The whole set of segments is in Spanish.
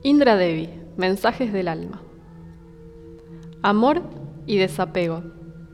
Indra Devi, Mensajes del alma. Amor y desapego.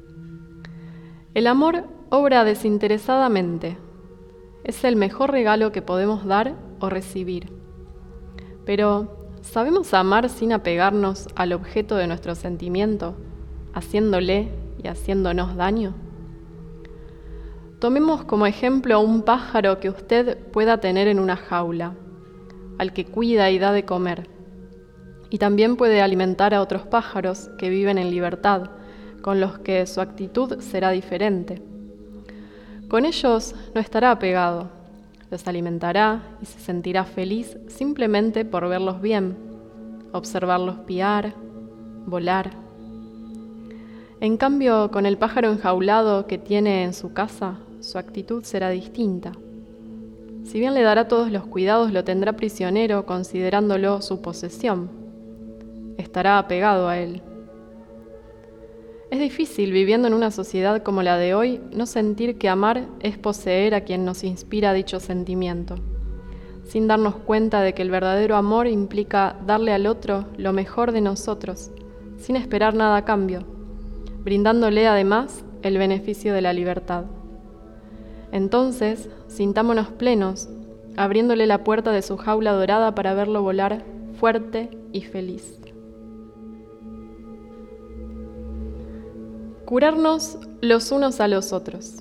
El amor obra desinteresadamente. Es el mejor regalo que podemos dar o recibir. Pero, ¿sabemos amar sin apegarnos al objeto de nuestro sentimiento, haciéndole y haciéndonos daño? Tomemos como ejemplo a un pájaro que usted pueda tener en una jaula, al que cuida y da de comer. Y también puede alimentar a otros pájaros que viven en libertad, con los que su actitud será diferente. Con ellos no estará apegado, los alimentará y se sentirá feliz simplemente por verlos bien, observarlos piar, volar. En cambio, con el pájaro enjaulado que tiene en su casa, su actitud será distinta. Si bien le dará todos los cuidados, lo tendrá prisionero considerándolo su posesión. Estará apegado a él. Es difícil, viviendo en una sociedad como la de hoy, no sentir que amar es poseer a quien nos inspira dicho sentimiento, sin darnos cuenta de que el verdadero amor implica darle al otro lo mejor de nosotros, sin esperar nada a cambio, brindándole además el beneficio de la libertad. Entonces, sintámonos plenos, abriéndole la puerta de su jaula dorada para verlo volar fuerte y feliz. Curarnos los unos a los otros.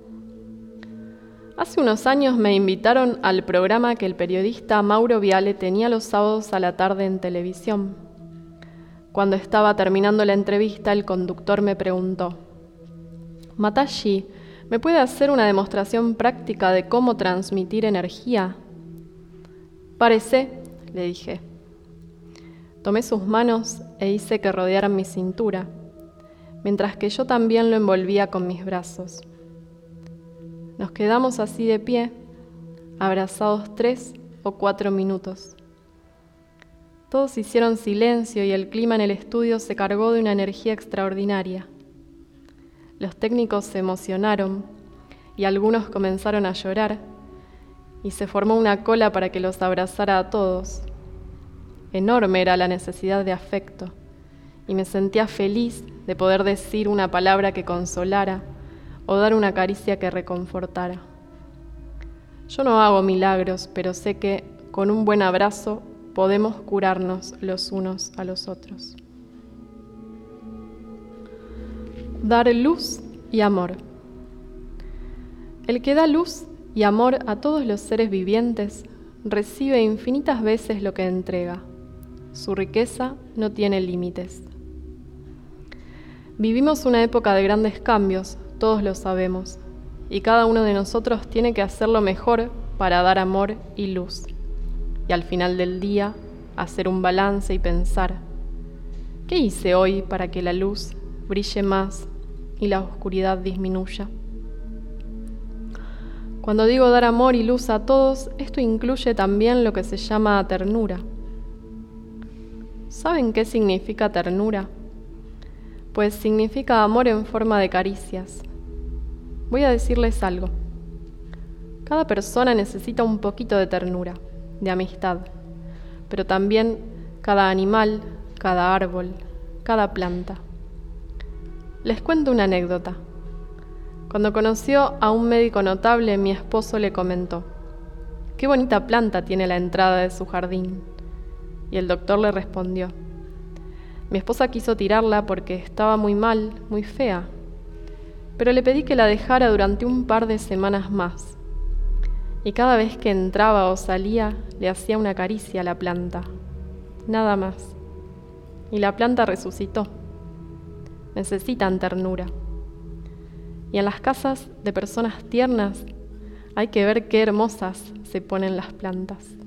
Hace unos años me invitaron al programa que el periodista Mauro Viale tenía los sábados a la tarde en televisión. Cuando estaba terminando la entrevista, el conductor me preguntó: «Matashi, ¿me puede hacer una demostración práctica de cómo transmitir energía?» «Parece», le dije. Tomé sus manos e hice que rodearan mi cintura, mientras que yo también lo envolvía con mis brazos. Nos quedamos así de pie, abrazados 3 o 4 minutos. Todos hicieron silencio y el clima en el estudio se cargó de una energía extraordinaria. Los técnicos se emocionaron y algunos comenzaron a llorar y se formó una cola para que los abrazara a todos. Enorme era la necesidad de afecto y me sentía feliz de poder decir una palabra que consolara o dar una caricia que reconfortara. Yo no hago milagros, pero sé que con un buen abrazo podemos curarnos los unos a los otros. Dar luz y amor. El que da luz y amor a todos los seres vivientes recibe infinitas veces lo que entrega. Su riqueza no tiene límites. Vivimos una época de grandes cambios, todos lo sabemos, y cada uno de nosotros tiene que hacer lo mejor para dar amor y luz. Y al final del día, hacer un balance y pensar: ¿qué hice hoy para que la luz brille más y la oscuridad disminuya? Cuando digo dar amor y luz a todos, esto incluye también lo que se llama ternura. ¿Saben qué significa ternura? Pues significa amor en forma de caricias. Voy a decirles algo. Cada persona necesita un poquito de ternura, de amistad, pero también cada animal, cada árbol, cada planta. Les cuento una anécdota. Cuando conoció a un médico notable, mi esposo le comentó: «Qué bonita planta tiene la entrada de su jardín». Y el doctor le respondió: «Mi esposa quiso tirarla porque estaba muy mal, muy fea, pero le pedí que la dejara durante un par de semanas más. Y cada vez que entraba o salía, le hacía una caricia a la planta, nada más. Y la planta resucitó. Necesitan ternura. Y en las casas de personas tiernas hay que ver qué hermosas se ponen las plantas».